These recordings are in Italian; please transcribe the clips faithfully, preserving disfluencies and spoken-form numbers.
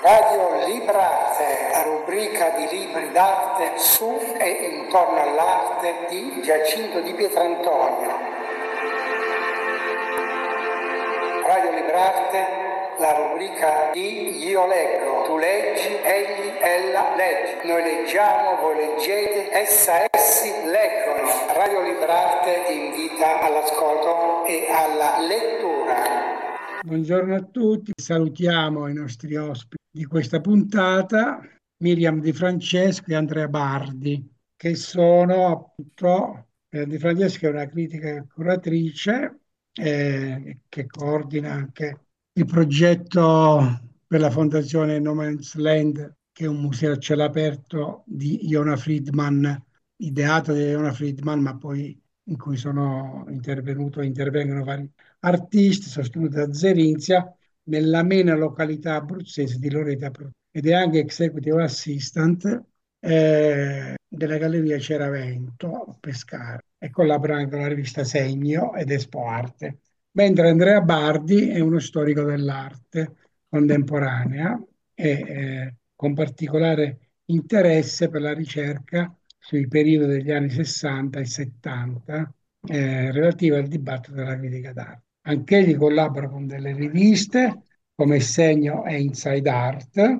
Radio Librarte, la rubrica di libri d'arte su e intorno all'arte di Giacinto di Pietrantonio. Radio Librarte, la rubrica di Io leggo, tu leggi, egli, ella legge. Noi leggiamo, voi leggete, essa, essi leggono. Radio Librarte invita all'ascolto e alla lettura. Buongiorno a tutti, salutiamo i nostri ospiti di questa puntata, Miriam Di Francesco e Andrea Bardi, che sono appunto, Miriam Di Francesco è una critica e curatrice eh, che coordina anche il progetto per la Fondazione No Man's Land, che è un museo a cielo aperto di Iona Friedman, ideato da Iona Friedman, ma poi in cui sono intervenuto e intervengono vari artisti, sostenuto da Zerinzia, nell'amena località abruzzese di Loreto Abruzzo, ed è anche executive assistant eh, della Galleria Ceravento Pescara e collabora anche con la rivista Segno ed Espo Arte. Mentre Andrea Bardi è uno storico dell'arte contemporanea e eh, con particolare interesse per la ricerca sui periodi degli anni sessanta e settanta eh, relativa al dibattito della critica d'arte. Anche egli collabora con delle riviste come Segno e Inside Art,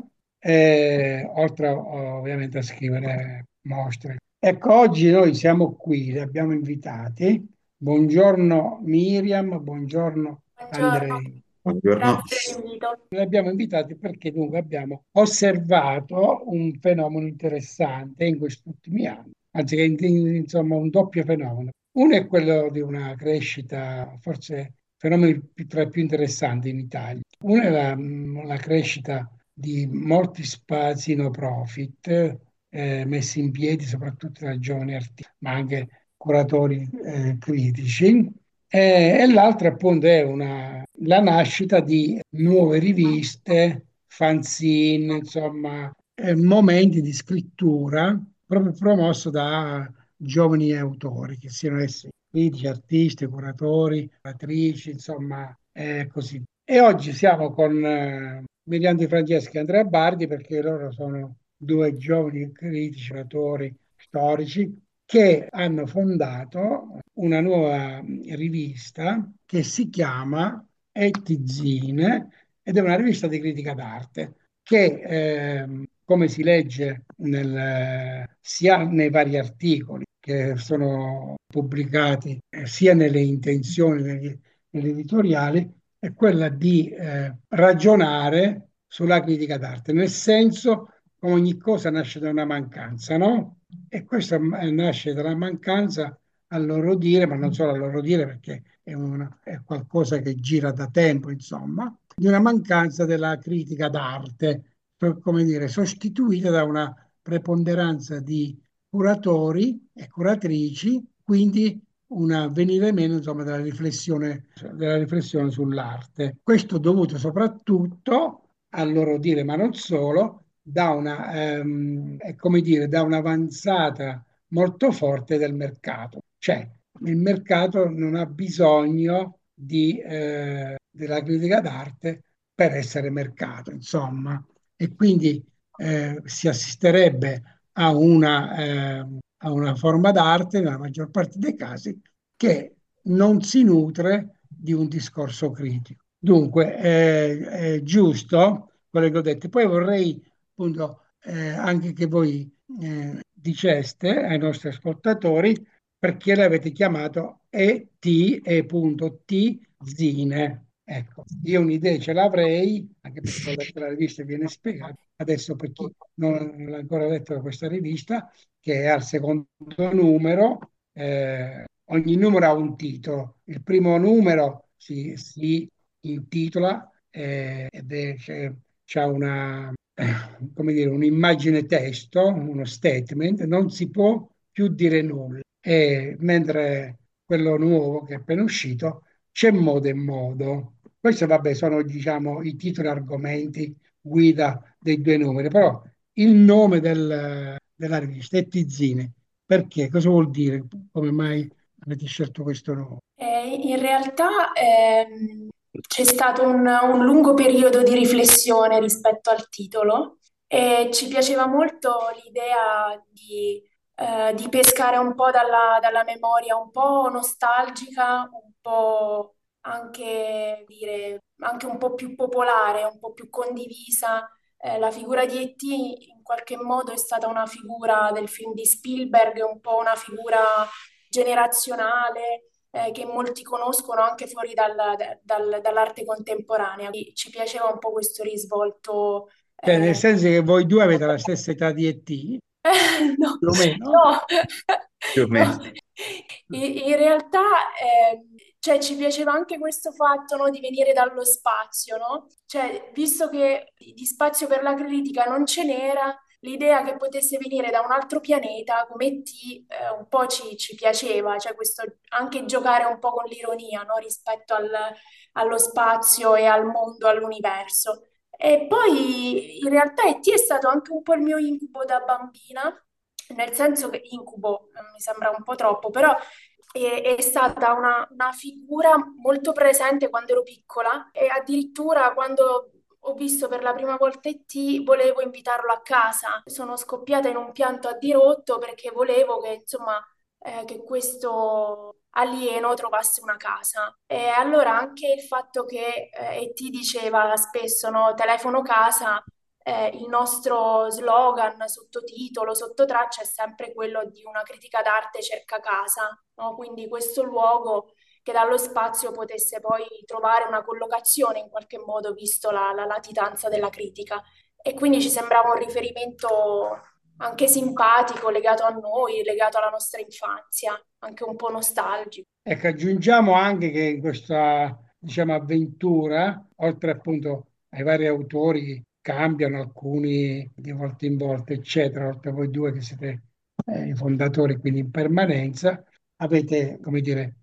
eh, oltre a, ovviamente a scrivere mostre. Ecco, oggi noi siamo qui, li abbiamo invitati. Buongiorno Miriam, buongiorno Buongiorno, Andrei. Buongiorno. grazie dell'invito. Li abbiamo invitati perché dunque abbiamo osservato un fenomeno interessante in questi ultimi anni, anzi che è insomma un doppio fenomeno. Uno è quello di una crescita, forse fenomeni più- tra i più interessanti in Italia. Uno è la, la crescita di molti spazi no profit eh, messi in piedi soprattutto da giovani artisti, ma anche curatori eh, critici. Eh, e l'altra appunto è una, la nascita di nuove riviste, fanzine, insomma, eh, momenti di scrittura proprio promosso da giovani autori, che siano essi critici, artisti, curatori, curatrici, insomma, eh, così. E oggi siamo con eh, Miriam Di Franceschi e Andrea Bardi perché loro sono due giovani critici, curatori, storici che hanno fondato una nuova rivista che si chiama Ettizine ed è una rivista di critica d'arte che, ehm, come si legge nel, sia nei vari articoli che sono pubblicati, eh, sia nelle intenzioni, negli, negli editoriali, è quella di eh, ragionare sulla critica d'arte, nel senso che ogni cosa nasce da una mancanza, no? E questo eh, nasce dalla mancanza a loro dire, ma non solo a loro dire, perché è, una- è qualcosa che gira da tempo, insomma, di una mancanza della critica d'arte, per, come dire, sostituita da una preponderanza di curatori e curatrici, quindi un venire meno, insomma, della riflessione, della riflessione sull'arte. Questo dovuto soprattutto, a loro dire, ma non solo, da una, ehm, è come dire, da un'avanzata molto forte del mercato. Cioè, il mercato non ha bisogno di, eh, della critica d'arte per essere mercato, insomma, e quindi eh, si assisterebbe a una, eh, a una forma d'arte, nella maggior parte dei casi, che non si nutre di un discorso critico. Dunque, è, è giusto quello che ho detto. Poi vorrei appunto eh, anche che voi eh, diceste ai nostri ascoltatori perché l'avete chiamato E T E punto T Zine. Ecco, io un'idea ce l'avrei, anche perché ho letto la rivista e viene spiegato. Adesso per chi non l'ha ancora letto questa rivista, che è al secondo numero, eh, ogni numero ha un titolo. Il primo numero si, si intitola eh, ed è, c'è, c'ha una, eh, come dire, un'immagine testo, uno statement, non si può più dire nulla. E mentre quello nuovo che è appena uscito c'è modo e modo. Questi, vabbè, sono diciamo i titoli argomenti guida dei due numeri, però il nome del- della rivista è Tizzini. Perché? Cosa vuol dire? Come mai avete scelto questo nome? Eh, in realtà ehm, c'è stato un, un lungo periodo di riflessione rispetto al titolo e ci piaceva molto l'idea di, eh, di pescare un po' dalla, dalla memoria, un po' nostalgica, un po' anche, dire, anche un po' più popolare, un po' più condivisa. Eh, la figura di E T in qualche modo è stata una figura del film di Spielberg, un po' una figura generazionale, eh, che molti conoscono anche fuori dalla- dal- dall'arte contemporanea. Quindi ci piaceva un po' questo risvolto. Cioè, nel eh, senso che voi due avete la stessa età di E T, no, più o meno? no, Più o no. meno. In, in realtà, ehm, cioè, ci piaceva anche questo fatto, no, di venire dallo spazio, no? Cioè, visto che di di spazio per la critica non ce n'era, l'idea che potesse venire da un altro pianeta come T, eh, un po' ci, ci piaceva, cioè questo anche giocare un po' con l'ironia, no, rispetto al- allo spazio e al mondo, all'universo. E poi in realtà E T è stato anche un po' il mio incubo da bambina, nel senso che incubo eh, mi sembra un po' troppo, però è, è stata una, una figura molto presente quando ero piccola e addirittura quando ho visto per la prima volta E T volevo invitarlo a casa. Sono scoppiata in un pianto a dirotto perché volevo che, insomma, eh, che questo alieno trovasse una casa. E allora anche il fatto che eh, E T diceva spesso, no, telefono casa, eh, il nostro slogan, sottotitolo, sottotraccia è sempre quello di una critica d'arte cerca casa, no? Quindi questo luogo che dallo spazio potesse poi trovare una collocazione in qualche modo, visto la, la latitanza della critica. E quindi ci sembrava un riferimento anche simpatico, legato a noi, legato alla nostra infanzia, anche un po' nostalgico. Ecco, aggiungiamo anche che in questa, diciamo, avventura, oltre appunto ai vari autori, cambiano alcuni di volta in volta, eccetera, oltre a voi due che siete eh, i fondatori, quindi in permanenza, avete, come dire,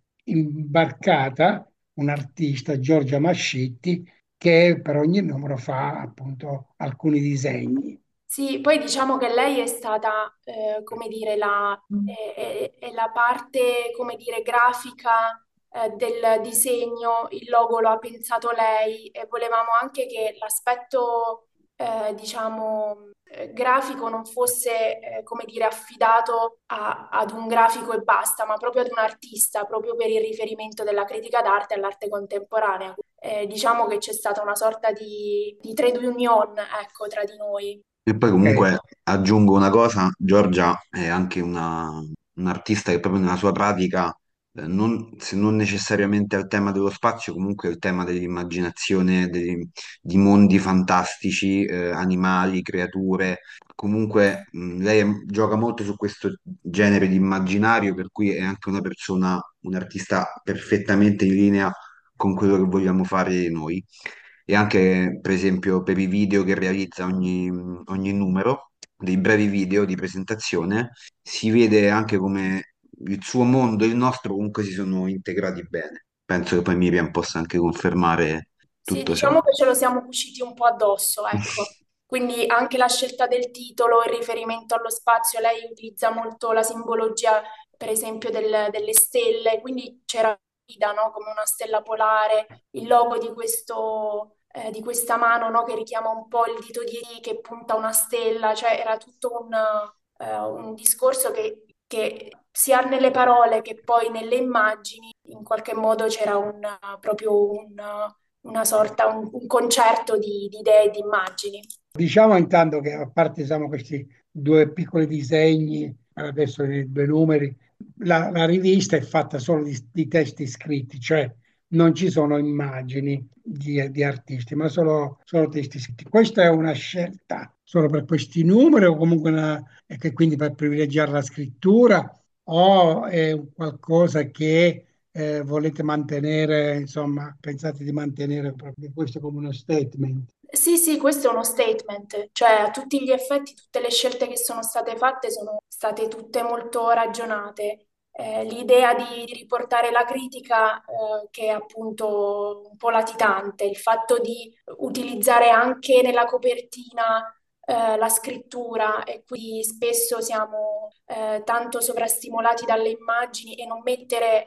imbarcata un'artista, Giorgia Mascitti, che per ogni numero fa appunto alcuni disegni. Sì, poi diciamo che lei è stata, eh, come dire, la, è, è- è la parte, come dire, grafica, eh, del disegno, il logo lo ha pensato lei e volevamo anche che l'aspetto, eh, diciamo, eh, grafico non fosse, eh, come dire, affidato a- ad un grafico e basta, ma proprio ad un artista, proprio per il riferimento della critica d'arte all'arte contemporanea. Eh, diciamo che c'è stata una sorta di, di trade union, ecco, tra di noi. E poi Ok. comunque aggiungo una cosa, Giorgia è anche una, un'artista che proprio nella sua pratica, eh, non, se non necessariamente al tema dello spazio, comunque al tema dell'immaginazione, dei- di mondi fantastici, eh, animali, creature. Comunque mh, lei è- gioca molto su questo genere di immaginario, per cui è anche una persona, un artista perfettamente in linea con quello che vogliamo fare noi e anche per esempio per i video che realizza ogni, ogni numero, dei brevi video di presentazione, si vede anche come il suo mondo e il nostro comunque si sono integrati bene. Penso che poi Miriam possa anche confermare Sì, tutto ciò. diciamo che ce lo siamo cuciti un po' addosso, ecco. Quindi anche la scelta del titolo, il riferimento allo spazio, lei utilizza molto la simbologia, per esempio, del- delle stelle, quindi c'era Ida, no? Come una stella polare, il logo di questo, eh, di questa mano, no? Che richiama un po' il dito di Ri che punta a una stella, cioè era tutto un, eh, un discorso che, che sia nelle parole che poi nelle immagini, in qualche modo c'era un, proprio un una sorta, un, un concerto di, di idee e di immagini. Diciamo intanto che a parte diciamo, questi due piccoli disegni, adesso i due numeri, la, la rivista è fatta solo di, di testi scritti, cioè non ci sono immagini di, di artisti, ma solo, solo testi scritti. Questa è una scelta solo per questi numeri o comunque una, e che quindi per privilegiare la scrittura o è un qualcosa che eh, volete mantenere, insomma, pensate di mantenere proprio questo come uno statement? Sì, sì, questo è uno statement, cioè a tutti gli effetti tutte le scelte che sono state fatte sono state tutte molto ragionate. Eh, l'idea di, di riportare la critica, eh, che è appunto un po' latitante, il fatto di utilizzare anche nella copertina, eh, la scrittura e qui spesso siamo, eh, tanto sovrastimolati dalle immagini e non mettere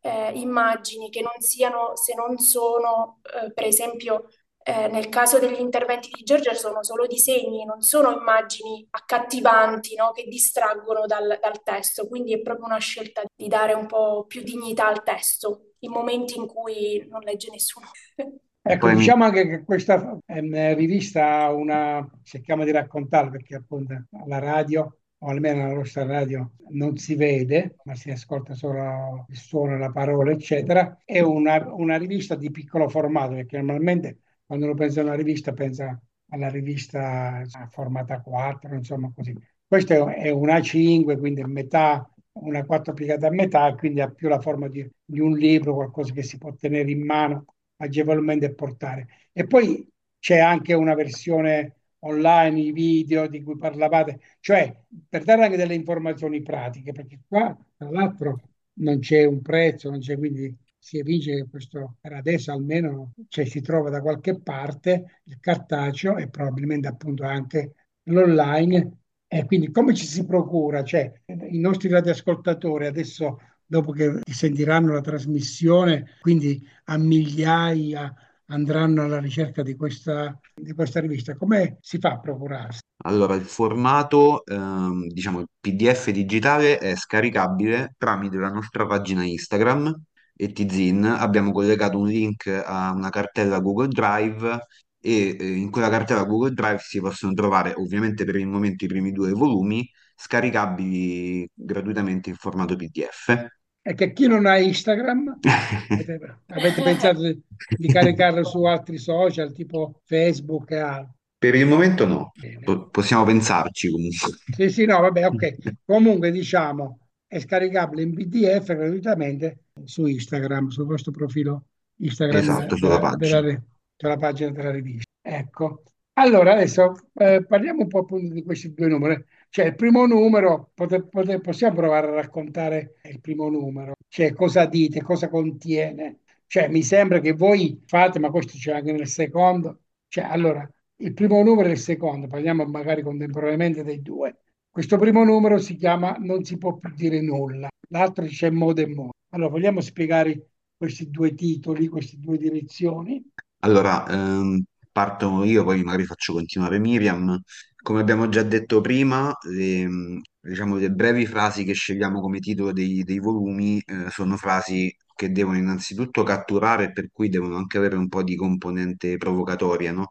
eh, immagini che non siano, se non sono, eh, per esempio, eh, nel caso degli interventi di Giorgia sono solo disegni, non sono immagini accattivanti, no, che distraggono dal, dal testo, quindi è proprio una scelta di dare un po' più dignità al testo in momenti in cui non legge nessuno. Ecco, Poi mi- diciamo anche che questa ehm, rivista ha una, cerchiamo di raccontarla perché appunto alla radio, o almeno alla nostra radio, non si vede, ma si ascolta solo il suono, la parola, eccetera. È una, una rivista di piccolo formato, perché normalmente quando uno pensa a una rivista pensa alla rivista insomma, formata quattro, insomma così. Questa è è una A cinque, quindi è metà, una quattro piegata a metà, quindi ha più la forma di, di un libro, qualcosa che si può tenere in mano agevolmente portare. E poi c'è anche una versione online, i video di cui parlavate, cioè per dare anche delle informazioni pratiche, perché qua tra l'altro non c'è un prezzo, non c'è, quindi si evince che questo per adesso almeno cioè, si trova da qualche parte il cartaceo e probabilmente appunto anche l'online. E quindi come ci si procura? Cioè, i nostri radioascoltatori adesso, dopo che sentiranno la trasmissione, quindi a migliaia andranno alla ricerca di questa, di questa rivista. Come si fa a procurarsi? allora, il formato, ehm, diciamo, il P D F digitale è scaricabile tramite la nostra pagina Instagram e Tizin. Abbiamo collegato un link a una cartella Google Drive e eh, in quella cartella Google Drive si possono trovare, ovviamente per il momento, i primi due volumi scaricabili gratuitamente in formato P D F. È che chi non ha Instagram, avete, avete pensato di, di caricarlo su altri social, tipo Facebook e altri? Per il momento no, Bene. Po- possiamo pensarci comunque. Sì, sì, no, vabbè, ok. Comunque, diciamo, è scaricabile in P D F gratuitamente su Instagram, sul vostro profilo Instagram Esatto, sulla della, della, pagina. della pagina della rivista. Ecco. Allora, adesso eh, parliamo un po' appunto di questi due numeri. Cioè, il primo numero, pote- pote- possiamo provare a raccontare il primo numero? Cioè, cosa dite, cosa contiene? Cioè, mi sembra che voi fate, ma questo c'è anche nel secondo. Cioè, allora, il primo numero e il secondo, parliamo magari contemporaneamente dei due. Questo primo numero si chiama Non si può più dire nulla, l'altro c'è modo e modo. Allora, vogliamo spiegare questi due titoli, queste due direzioni? Allora, ehm, parto io, poi magari faccio continuare Miriam. Come abbiamo già detto prima, le, mh, diciamo, le brevi frasi che scegliamo come titolo dei, dei volumi, eh, sono frasi che devono innanzitutto catturare, e per cui devono anche avere un po' di componente provocatoria, no?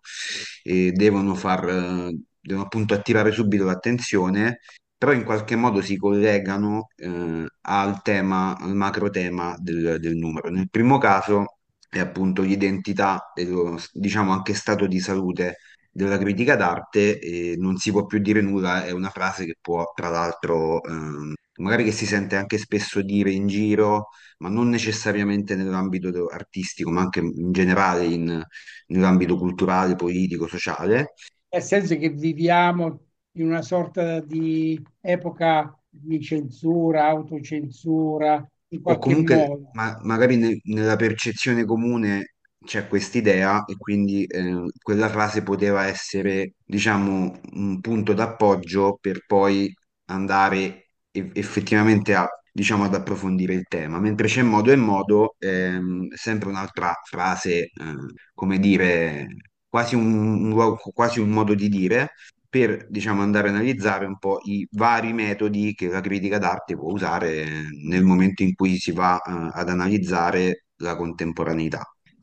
E devono far, eh, devono appunto attirare subito l'attenzione, però in qualche modo si collegano, eh, al tema, al macro tema del, del numero. Nel primo caso è appunto l'identità e lo, diciamo anche stato di salute della critica d'arte e non si può più dire nulla, è una frase che può, tra l'altro, ehm, magari che si sente anche spesso dire in giro, ma non necessariamente nell'ambito de- artistico, ma anche in generale in- nell'ambito culturale, politico, sociale. Nel senso che viviamo in una sorta di epoca di censura, autocensura, in O qualche comunque modo. ma- magari ne- nella percezione comune c'è quest'idea e quindi eh, quella frase poteva essere, diciamo, un punto d'appoggio per poi andare e- effettivamente a, diciamo, ad approfondire il tema. Mentre c'è modo e modo, ehm, sempre un'altra frase, eh, come dire, quasi un, un luogo- quasi un modo di dire per, diciamo, andare a analizzare un po' i vari metodi che la critica d'arte può usare nel momento in cui si va, eh, ad analizzare la contemporaneità.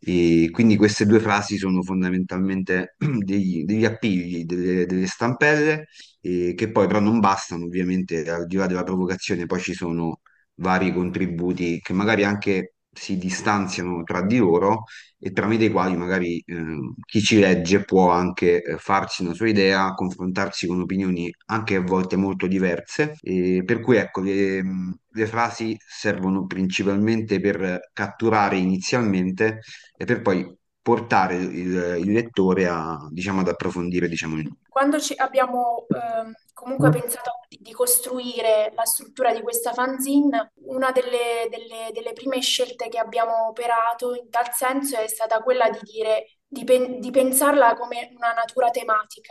E quindi queste due frasi sono fondamentalmente degli, degli appigli, delle, delle stampelle, eh, che poi però non bastano, ovviamente, al di là della provocazione, poi ci sono vari contributi che magari anche si distanziano tra di loro e tramite i quali magari eh, chi ci legge può anche eh, farsi una sua idea, confrontarsi con opinioni anche a volte molto diverse. E per cui ecco, le, le frasi servono principalmente per catturare inizialmente e per poi portare il, il lettore a, diciamo, ad approfondire, diciamo, il- Quando ci abbiamo ehm, comunque pensato di, di costruire la struttura di questa fanzine, una delle, delle- delle prime scelte che abbiamo operato in tal senso è stata quella di dire, di, pen- di pensarla come una natura tematica.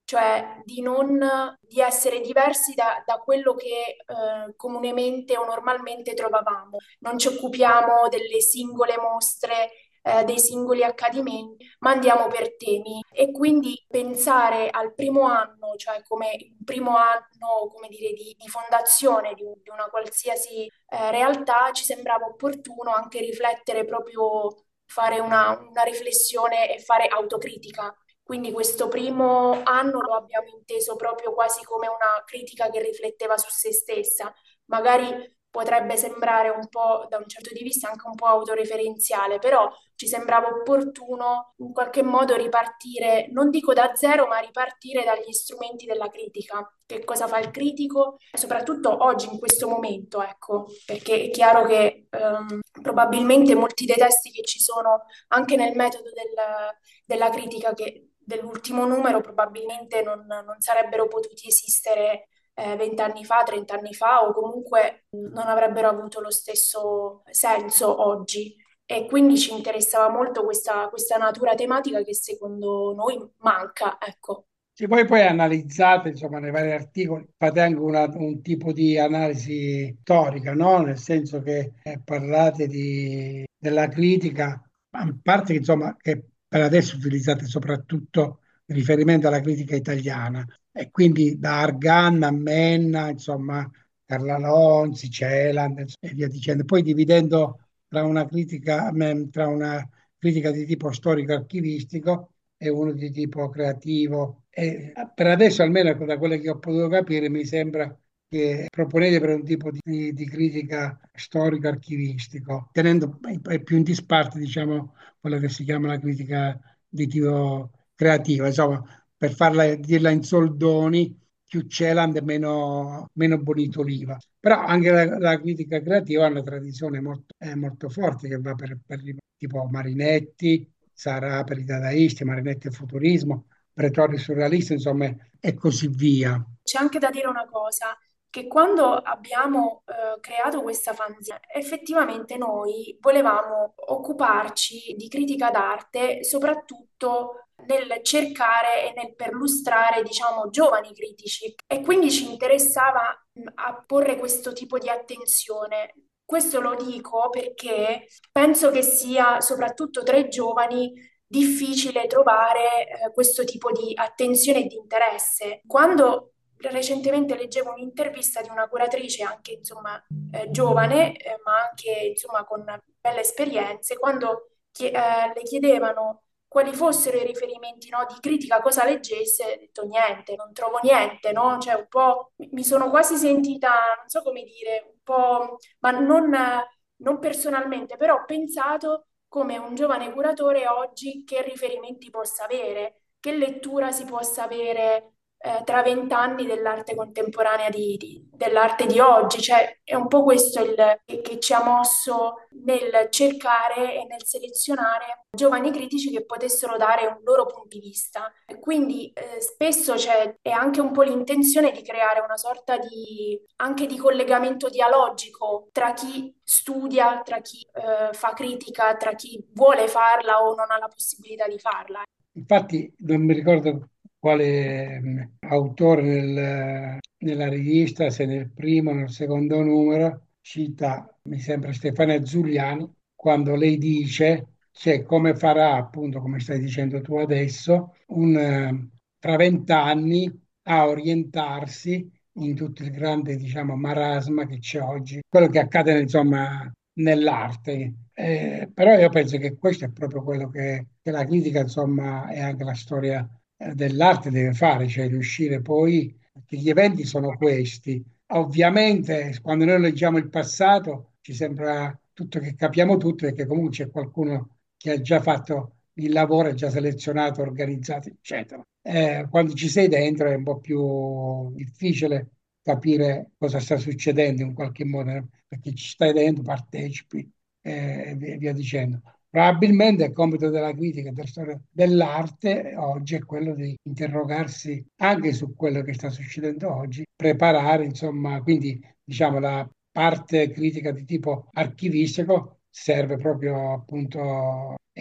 cioè di non, di essere diversi da, da quello che eh, comunemente o normalmente trovavamo. Non ci occupiamo delle singole mostre, eh, dei singoli accadimenti, ma andiamo per temi e quindi pensare al primo anno, cioè come il primo anno, come dire, di, di fondazione di, un- di una qualsiasi eh, realtà, ci sembrava opportuno anche riflettere proprio, fare una una riflessione e fare autocritica. Quindi questo primo anno lo abbiamo inteso proprio quasi come una critica che rifletteva su se stessa. Magari potrebbe sembrare un po', da un certo di vista, anche un po' autoreferenziale, però ci sembrava opportuno in qualche modo ripartire, non dico da zero, ma ripartire dagli strumenti della critica. Che cosa fa il critico? Soprattutto oggi, in questo momento, ecco, perché è chiaro che ehm, probabilmente molti dei testi che ci sono anche nel metodo del- della critica che dell'ultimo numero probabilmente non, non sarebbero potuti esistere eh, venti anni fa, trenta anni fa o comunque non avrebbero avuto lo stesso senso oggi. E quindi ci interessava molto questa, questa natura tematica che secondo noi manca, ecco. Se voi poi analizzate, insomma, nei vari articoli, fate anche una- un tipo di analisi storica, no? Nel senso che eh, parlate di- della critica, a parte che, insomma, che per adesso utilizzate soprattutto in riferimento alla critica italiana, e quindi da Argan a Menna, insomma, Carla Lonzi, Celan, insomma, e via dicendo. Poi dividendo tra una critica, mm, tra una critica di tipo storico-archivistico e uno di tipo creativo. E per adesso, almeno ecco, da quello che ho potuto capire, mi sembra che proponete per un tipo di, di critica storico-archivistico, tenendo più in disparte, diciamo, quello che si chiama la critica di tipo creativa. Insomma, per farla, dirla in soldoni, più Celand e meno, meno Bonito Oliva. Però anche la, la critica creativa ha una tradizione molto, eh, molto forte che va per, per tipo Marinetti, sarà per i dadaisti, Marinetti e Futurismo, Pretori surrealisti, insomma, e così via. C'è anche da dire una cosa, che quando abbiamo eh, creato questa fanzine, effettivamente noi volevamo occuparci di critica d'arte, soprattutto nel cercare e nel perlustrare, diciamo, giovani critici. E quindi ci interessava mh, a porre questo tipo di attenzione. Questo lo dico perché penso che sia, soprattutto tra i giovani, difficile trovare eh, questo tipo di attenzione e di interesse. Quando recentemente leggevo un'intervista di una curatrice anche insomma eh, giovane, eh, ma anche insomma con belle esperienze, quando chie- eh, le chiedevano quali fossero i riferimenti, no, di critica, cosa leggesse, ha detto niente, non trovo niente, no? Cioè un po' mi sono quasi sentita, non so come dire, un po', ma non, non personalmente, però ho pensato come un giovane curatore oggi che riferimenti possa avere, che lettura si possa avere eh, tra vent'anni dell'arte contemporanea di, di- dell'arte di oggi. Cioè, è un po' questo il, che, che ci ha mosso nel cercare e nel selezionare giovani critici che potessero dare un loro punto di vista. E quindi eh, spesso c'è è anche un po' l'intenzione di creare una sorta di anche di collegamento dialogico tra chi studia, tra chi eh, fa critica, tra chi vuole farla o non ha la possibilità di farla. Infatti non mi ricordo quale mh, autore nel- nella rivista, se nel primo o nel secondo numero, cita, mi sembra Stefania Zuliani, quando lei dice, cioè, come farà, appunto, come stai dicendo tu adesso, un, eh, tra vent'anni a orientarsi in tutto il grande, diciamo, marasma che c'è oggi, quello che accade, insomma, nell'arte. Eh, però io penso che questo è proprio quello che, che la critica, insomma, e anche la storia eh, dell'arte deve fare, cioè riuscire poi, che gli eventi sono questi. Ovviamente, quando noi leggiamo il passato, ci sembra tutto che capiamo tutto e che comunque c'è qualcuno che ha già fatto il lavoro, è già selezionato, organizzato, eccetera. Eh, quando ci sei dentro è un po' più difficile capire cosa sta succedendo in qualche modo, no? Perché ci stai dentro, partecipi eh, e via via dicendo. Probabilmente il compito della critica e della storia dell'arte oggi è quello di interrogarsi anche su quello che sta succedendo oggi, preparare, insomma, quindi diciamo la parte critica di tipo archivistico serve proprio appunto, è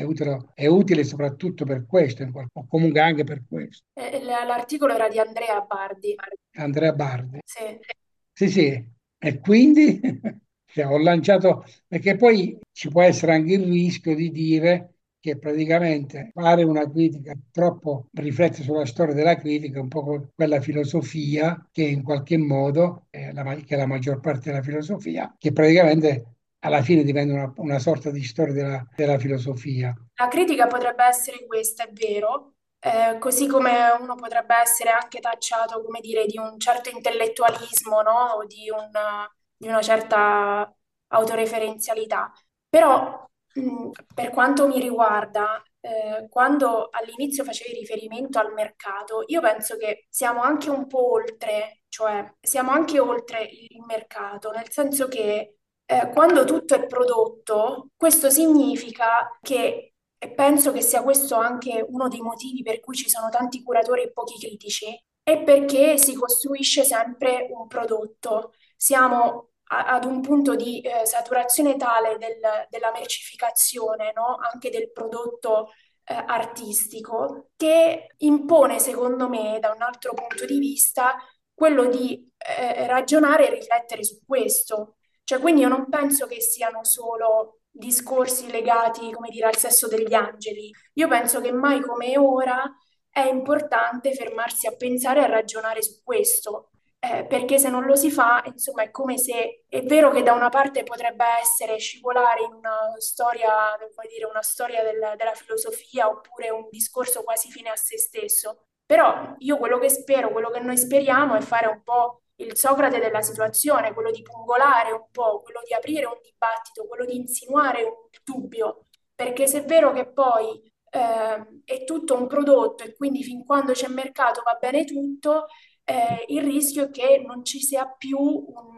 è utile, è utile soprattutto per questo, in qual- o comunque anche per questo. Eh, l- L'articolo era di Andrea Bardi. Andrea Bardi. Sì. Sì, sì, e quindi cioè, ho lanciato, perché poi ci può essere anche il rischio di dire che praticamente fare una critica troppo riflette sulla storia della critica, un po' quella filosofia che in qualche modo, è la, ma- che è la maggior parte della filosofia, che praticamente alla fine diventa una, una sorta di storia della, della filosofia. La critica potrebbe essere questa, è vero, eh, così come uno potrebbe essere anche tacciato, come dire, di un certo intellettualismo, no? O di, un- di una certa autoreferenzialità. Però, mh, per quanto mi riguarda, eh, quando all'inizio facevi riferimento al mercato, io penso che siamo anche un po' oltre, cioè siamo anche oltre il mercato, nel senso che eh, quando tutto è prodotto, questo significa che, e penso che sia questo anche uno dei motivi per cui ci sono tanti curatori e pochi critici, è perché si costruisce sempre un prodotto. Siamo a- ad un punto di eh, saturazione tale del- della mercificazione, no? Anche del prodotto eh, artistico, che impone, secondo me, da un altro punto di vista, quello di eh, ragionare e riflettere su questo. Cioè, quindi io non penso che siano solo discorsi legati, come dire, al sesso degli angeli. Io penso che mai come ora è importante fermarsi a pensare e a ragionare su questo. Eh, perché se non lo si fa, insomma, è come se è vero che da una parte potrebbe essere scivolare in una storia, come dire, una storia del- della filosofia oppure un discorso quasi fine a se stesso. Però io quello che spero, quello che noi speriamo è fare un po' il Socrate della situazione, quello di pungolare un po', quello di aprire un dibattito, quello di insinuare un dubbio, perché se è vero che poi eh, è tutto un prodotto e quindi fin quando c'è mercato va bene tutto, eh, il rischio è che non ci sia più un,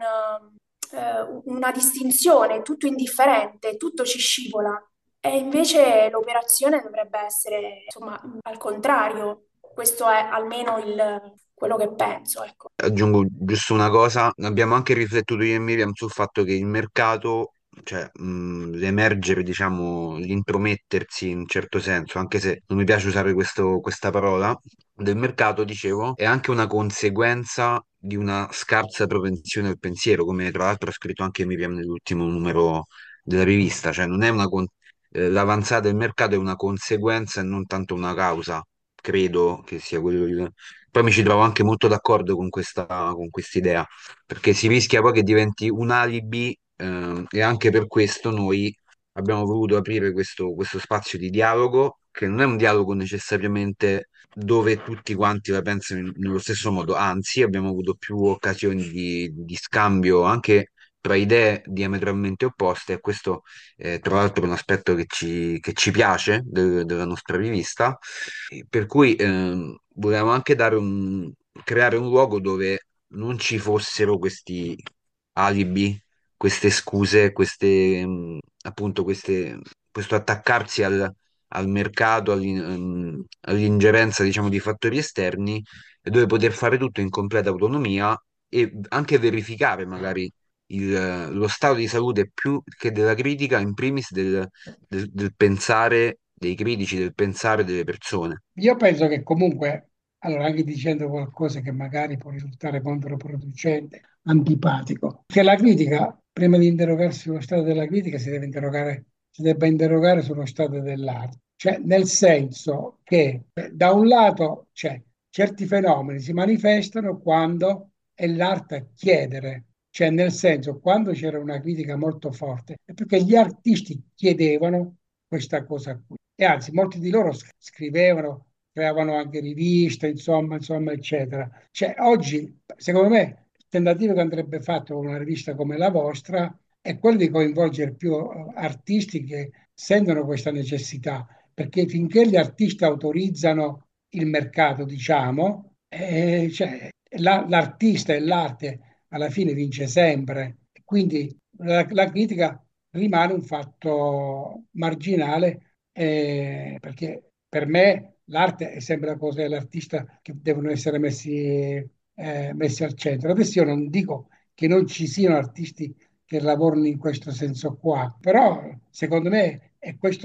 eh, una distinzione, tutto indifferente, tutto ci scivola. E invece l'operazione dovrebbe essere, insomma, al contrario. Questo è almeno il- quello che penso, ecco. Aggiungo giusto una cosa, abbiamo anche riflettuto io e Miriam sul fatto che il mercato, cioè mh, l'emergere, diciamo, l'intromettersi in un certo senso, anche se non mi piace usare questo- questa parola, del mercato, dicevo, è anche una conseguenza di una scarsa propensione al pensiero, come tra l'altro ha scritto anche Miriam nell'ultimo numero della rivista, cioè non è una con- eh, l'avanzata del mercato è una conseguenza e non tanto una causa, credo che sia quello il poi mi ci trovo anche molto d'accordo con questa, con quest'idea, perché si rischia poi che diventi un alibi, ehm, e anche per questo noi abbiamo voluto aprire questo, questo spazio di dialogo, che non è un dialogo necessariamente dove tutti quanti la pensano in- nello stesso modo, anzi abbiamo avuto più occasioni di, di scambio anche tra idee diametralmente opposte e questo eh, tra l'altro è un aspetto che ci, che ci piace del- della nostra rivista per cui ehm, volevamo anche dare un, creare un luogo dove non ci fossero questi alibi, queste scuse, queste, mh, appunto, queste, questo attaccarsi al, al mercato, all'in- ehm, all'ingerenza, diciamo, di fattori esterni, e dove poter fare tutto in completa autonomia e anche verificare magari il- lo stato di salute più che della critica, in primis del del del pensare dei critici, del pensare delle persone. Io penso che comunque, allora anche dicendo qualcosa che magari può risultare controproducente, antipatico, che la critica, prima di interrogarsi sullo stato della critica, si deve interrogare, si debba interrogare sullo stato dell'arte. Cioè, nel senso che eh, da un lato, cioè, certi fenomeni si manifestano quando è l'arte a chiedere, cioè nel senso quando c'era una critica molto forte, è perché gli artisti chiedevano questa cosa qui. E anzi, molti di loro s- scrivevano, creavano anche riviste, insomma, insomma, eccetera. Cioè, oggi, secondo me, il tentativo che andrebbe fatto con una rivista come la vostra è quello di coinvolgere più eh, artisti che sentono questa necessità, perché finché gli artisti autorizzano il mercato, diciamo, eh, cioè, la- l'artista e l'arte alla fine vince sempre. Quindi la, la critica rimane un fatto marginale, eh, perché per me l'arte è sempre la cosa dell'artista che devono essere messi, eh, messi al centro. Adesso io non dico che non ci siano artisti che lavorano in questo senso qua, però secondo me è questo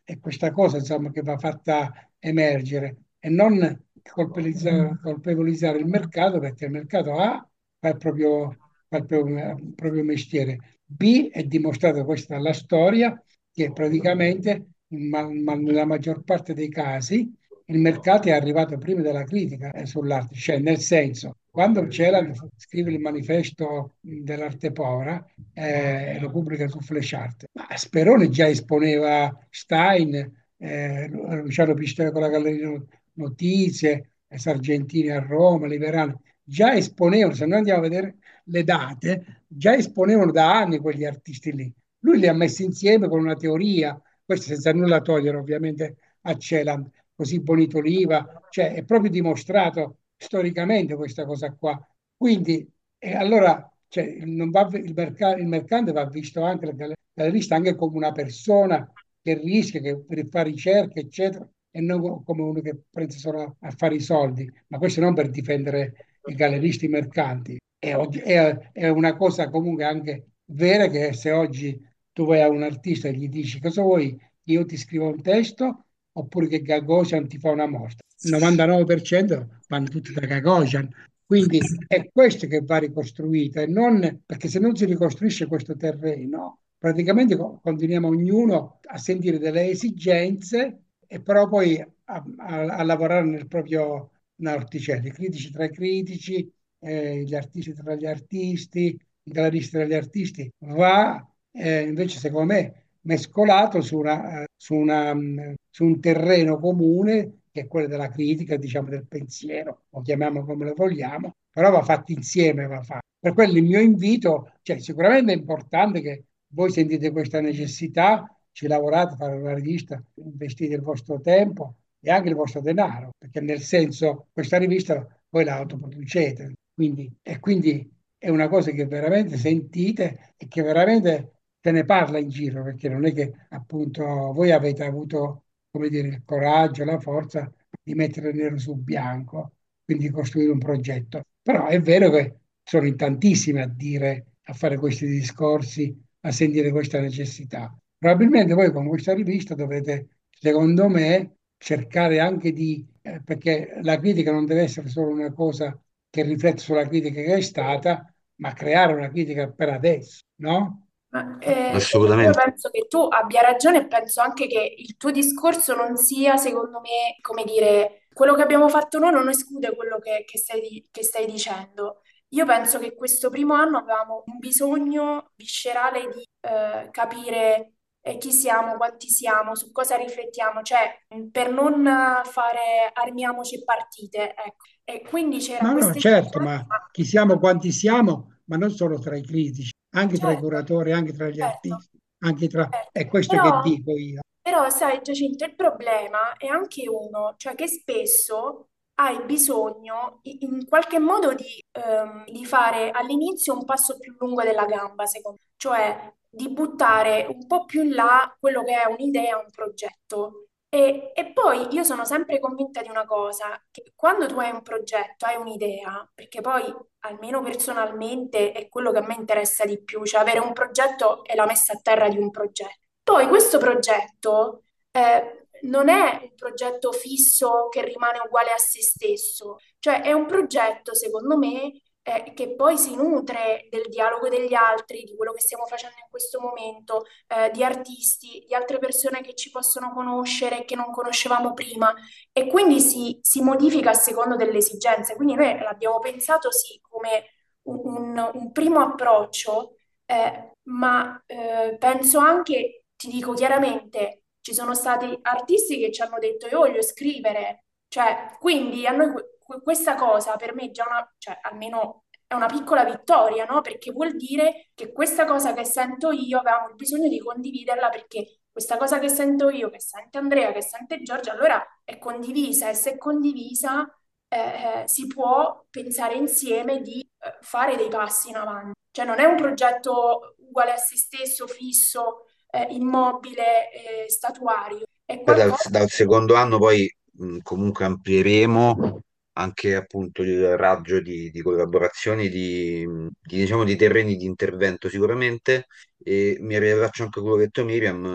è questa cosa, insomma, che va fatta emergere e non colpevolizzare, colpevolizzare il mercato, perché il mercato A fa il proprio, fa il proprio, il proprio mestiere, B è dimostrato questa dalla storia che praticamente, ma, ma nella maggior parte dei casi, il mercato è arrivato prima della critica eh, sull'arte, cioè nel senso, quando Celan scrive il manifesto dell'arte povera, eh, lo pubblica su Flash Art, ma Sperone già esponeva Stein, eh, Luciano Pistoia con la Galleria Notizie, eh, Sargentini a Roma, Liverani, già esponevano, se noi andiamo a vedere le date, già esponevano da anni quegli artisti lì. Lui li ha messi insieme con una teoria, questo senza nulla togliere ovviamente a Celan, così Bonito Oliva, cioè è proprio dimostrato storicamente questa cosa qua. Quindi, e allora cioè, non va, il, merc- il mercante va visto anche, il gal- gallerista anche come una persona che rischia, che per fare ricerche, eccetera, e non come uno che pensa solo a fare i soldi, ma questo non per difendere i galleristi mercanti. È, oggi- è- è una cosa comunque anche vera che se oggi tu vai a un artista e gli dici cosa vuoi, io ti scrivo un testo oppure che Gagosian ti fa una mostra. Il novantanove per cento vanno tutti da Gagosian. Quindi è questo che va ricostruito e non perché se non si ricostruisce questo terreno, praticamente co- continuiamo ognuno a sentire delle esigenze e però poi a, a- a lavorare nel proprio orticello. I critici tra i critici, eh, gli artisti tra gli artisti, i galleristi tra gli artisti, va eh, invece secondo me mescolato su, una, eh, su, una, mh, su un terreno comune che è quello della critica, diciamo del pensiero, o chiamiamolo come lo vogliamo, però va fatto insieme, va fatto. Per quello il mio invito, cioè sicuramente è importante che voi sentite questa necessità, ci lavorate, fare una rivista, investite il vostro tempo e anche il vostro denaro, perché nel senso questa rivista voi la autoproducete, quindi, e quindi è una cosa che veramente sentite e che veramente se ne parla in giro, perché non è che appunto voi avete avuto, come dire, il coraggio, la forza di mettere nero su bianco, quindi costruire un progetto. Però è vero che sono in tantissimi a dire, a fare questi discorsi, a sentire questa necessità. Probabilmente voi con questa rivista dovete, secondo me, cercare anche di, eh, perché la critica non deve essere solo una cosa che riflette sulla critica che è stata, ma creare una critica per adesso, no? Ma, eh, io Assolutamente. penso che tu abbia ragione e penso anche che il tuo discorso non sia, secondo me, come dire, quello che abbiamo fatto noi non esclude quello che, che stai, di- che stai dicendo. Io penso che questo primo anno avevamo un bisogno viscerale di eh, capire eh, chi siamo, quanti siamo, su cosa riflettiamo, cioè mh, per non eh, fare armiamoci e partite, ecco. E quindi c'era No, no, questa certo, esigenza, ma chi siamo, quanti siamo, ma non solo tra i critici, anche tra i certo, curatori, anche tra gli certo, artisti, anche tra... certo. È questo che Però dico io. Però, sai, Giacinto, il problema è anche uno, cioè che spesso hai bisogno i- in qualche modo di, ehm, di fare all'inizio un passo più lungo della gamba, secondo me, cioè di buttare un po' più in là quello che è un'idea, un progetto. E, e poi io sono sempre convinta di una cosa, che quando tu hai un progetto, hai un'idea, perché poi almeno personalmente è quello che a me interessa di più, cioè avere un progetto e la messa a terra di un progetto. Poi questo progetto eh, non è un progetto fisso che rimane uguale a se stesso, cioè è un progetto, secondo me, eh, che poi si nutre del dialogo degli altri, di quello che stiamo facendo in questo momento, eh, di artisti, di altre persone che ci possono conoscere e che non conoscevamo prima, e quindi si, si modifica a secondo delle esigenze. Quindi noi l'abbiamo pensato sì come un, un- un primo approccio, eh, ma eh, penso anche, ti dico chiaramente, ci sono stati artisti che ci hanno detto io voglio scrivere, cioè, quindi a noi que- que- questa cosa per me è già una, cioè, almeno è una piccola vittoria, no? Perché vuol dire che questa cosa che sento io avevamo il bisogno di condividerla perché questa cosa che sento io, che sente Andrea, che sente Giorgia, allora è condivisa e se è condivisa eh, eh, si può pensare insieme di eh, fare dei passi in avanti. Cioè non è un progetto uguale a se stesso, fisso, eh, immobile, eh, statuario. È Poi dal, qualcosa... dal secondo anno poi mh, comunque amplieremo anche appunto il raggio di, di collaborazioni, di, mh, di, diciamo, di terreni di intervento sicuramente e mi riallaccio anche a quello che ha detto Miriam,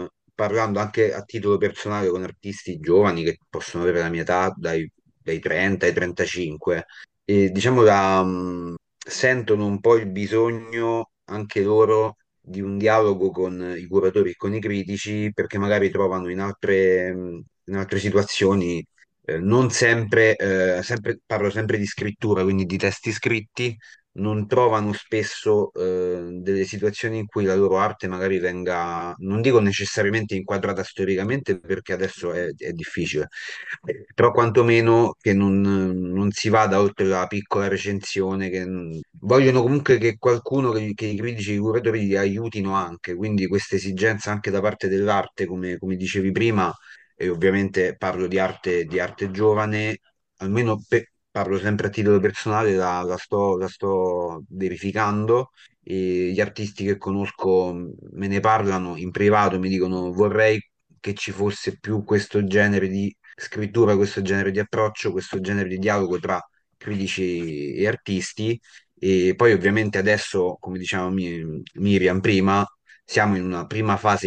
parlando anche a titolo personale con artisti giovani che possono avere la mia età, dai, dai trenta ai trentacinque, e diciamo la, mh, sentono un po' il bisogno anche loro di un dialogo con i curatori e con i critici, perché magari trovano in altre, mh, in altre situazioni, eh, non sempre, eh, sempre, parlo sempre di scrittura, quindi di testi scritti, non trovano spesso eh, delle situazioni in cui la loro arte magari venga, non dico necessariamente inquadrata storicamente, perché adesso è, è difficile, però quantomeno che non, non si vada oltre la piccola recensione, che vogliono comunque che qualcuno, che, che i critici, i curatori li aiutino anche, quindi questa esigenza anche da parte dell'arte, come, come dicevi prima, e ovviamente parlo di arte, di arte giovane, almeno per- parlo sempre a titolo personale, la, la sto, la sto verificando, e gli artisti che conosco me ne parlano in privato, mi dicono vorrei che ci fosse più questo genere di scrittura, questo genere di approccio, questo genere di dialogo tra critici e artisti. E poi ovviamente adesso, come diceva Mi- Miriam prima, siamo in una prima fase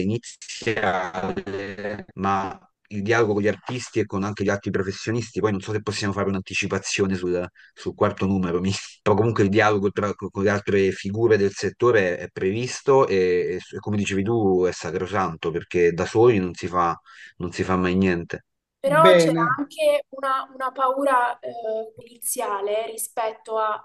iniziale, ma il dialogo con gli artisti e con anche gli altri professionisti, poi non so se possiamo fare un'anticipazione sul, sul quarto numero, mi- però comunque il dialogo tra- con le altre figure del settore è previsto e, e come dicevi tu è sacrosanto, perché da soli non si fa, non si fa mai niente. Però c'era Bene, anche una, una paura eh, iniziale rispetto a,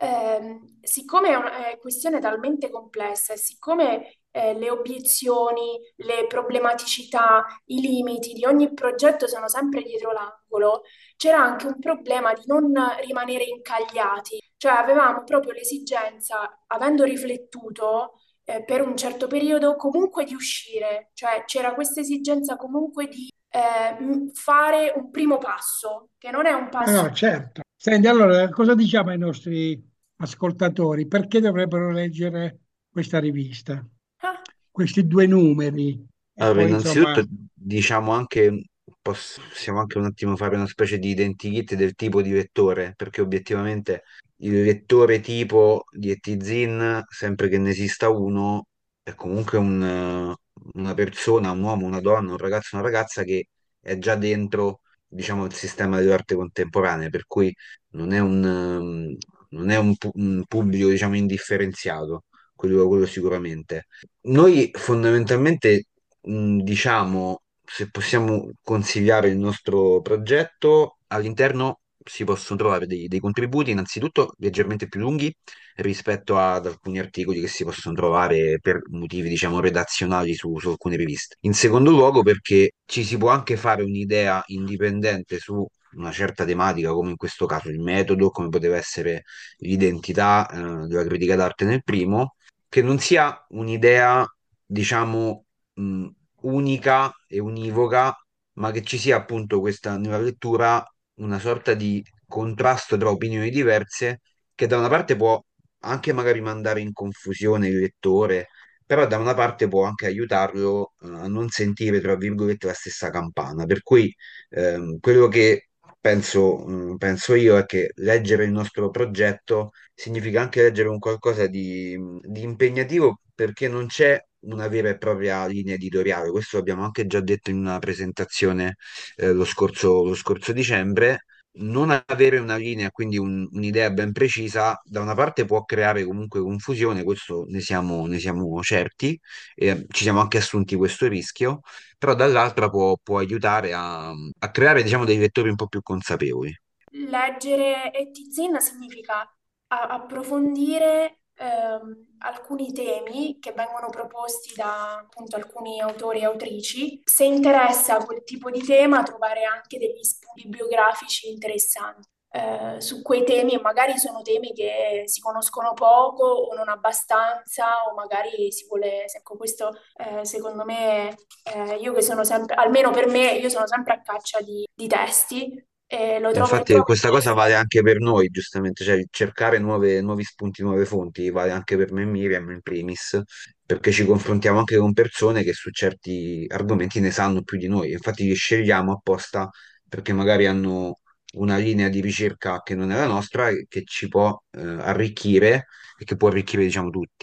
ehm, siccome è una è questione talmente complessa e siccome eh, le obiezioni, le problematicità, i limiti di ogni progetto sono sempre dietro l'angolo, c'era anche un problema di non rimanere incagliati, cioè avevamo proprio l'esigenza, avendo riflettuto, eh, per un certo periodo, comunque di uscire, cioè c'era questa esigenza comunque di eh, m- fare un primo passo, che non è un no, passo. no, certo. Senti, allora, cosa diciamo ai nostri ascoltatori? Perché dovrebbero leggere questa rivista? Ah, Questi due numeri e Allora, poi innanzitutto insomma, diciamo anche, possiamo anche un attimo fare una specie di identikit del tipo di lettore, perché obiettivamente il lettore tipo di Ettizin, sempre che ne esista uno, è comunque un, eh, una persona, un uomo, una donna, un ragazzo, una ragazza che è già dentro, diciamo, il sistema dell'arte contemporanea, per cui non è un, ehm, non è un, pu- un pubblico, diciamo, indifferenziato, quello quello sicuramente. Noi fondamentalmente, mh, diciamo, se possiamo consigliare il nostro progetto, all'interno si possono trovare dei, dei contributi, innanzitutto leggermente più lunghi rispetto ad alcuni articoli che si possono trovare per motivi, diciamo, redazionali su, su alcune riviste. In secondo luogo, perché ci si può anche fare un'idea indipendente su una certa tematica, come in questo caso il metodo, come poteva essere l'identità, eh, della critica d'arte nel primo, che non sia un'idea, diciamo, mh, unica e univoca, ma che ci sia appunto questa nella lettura una sorta di contrasto tra opinioni diverse che da una parte può anche magari mandare in confusione il lettore, però da una parte può anche aiutarlo eh, a non sentire, tra virgolette, la stessa campana. Per cui ehm, quello che penso, mh, penso io è che leggere il nostro progetto significa anche leggere un qualcosa di, di impegnativo, perché non c'è una vera e propria linea editoriale. Questo l'abbiamo anche già detto in una presentazione eh, lo scorso, lo scorso dicembre. Non avere una linea, quindi un- un'idea ben precisa, da una parte può creare comunque confusione, questo ne siamo, ne siamo certi, e ci siamo anche assunti questo rischio, però dall'altra può, può aiutare a, a creare, diciamo, dei lettori un po' più consapevoli. leggere Ettizin significa a- approfondire ehm, alcuni temi che vengono proposti da appunto alcuni autori e autrici. Se interessa quel tipo di tema, trovare anche degli spunti bibliografici interessanti. Eh, su quei temi, e magari sono temi che si conoscono poco o non abbastanza, o magari si vuole, ecco, questo eh, secondo me, eh, io che sono sempre, almeno per me, io sono sempre a caccia di, di testi e lo E trovo infatti trovo questa cosa vale interessante. anche per noi, giustamente, cioè cercare nuove- nuovi spunti, nuove fonti, vale anche per me e Miriam in primis, perché ci confrontiamo anche con persone che su certi argomenti ne sanno più di noi. Infatti li scegliamo apposta perché magari hanno una linea di ricerca che non è la nostra e che ci può eh, arricchire e che può arricchire, diciamo, tutti.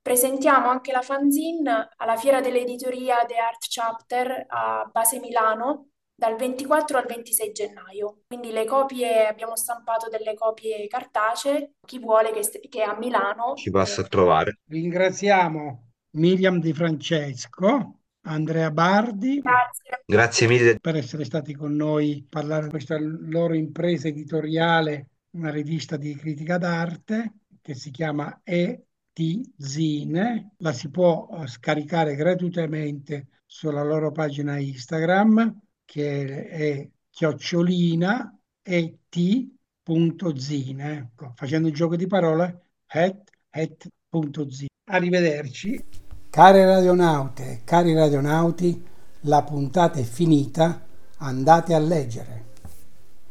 presentiamo anche la fanzine alla Fiera dell'Editoria The Art Chapter a Base Milano dal ventiquattro al ventisei gennaio. Quindi le copie, abbiamo stampato delle copie cartacee, chi vuole che, st- che è a Ci Milano. passa a eh, trovare. Ringraziamo Miriam Di Francesco, Andrea Bardi Grazie. Grazie mille. per essere stati con noi a parlare di questa loro impresa editoriale, una rivista di critica d'arte che si chiama E-T-Zine. La si può eh, scaricare gratuitamente sulla loro pagina Instagram, che è chiocciolina et.zine. Ecco, facendo il gioco di parole, et, et.zine. Arrivederci. Care radionaute, cari radionauti, la puntata è finita, andate a leggere.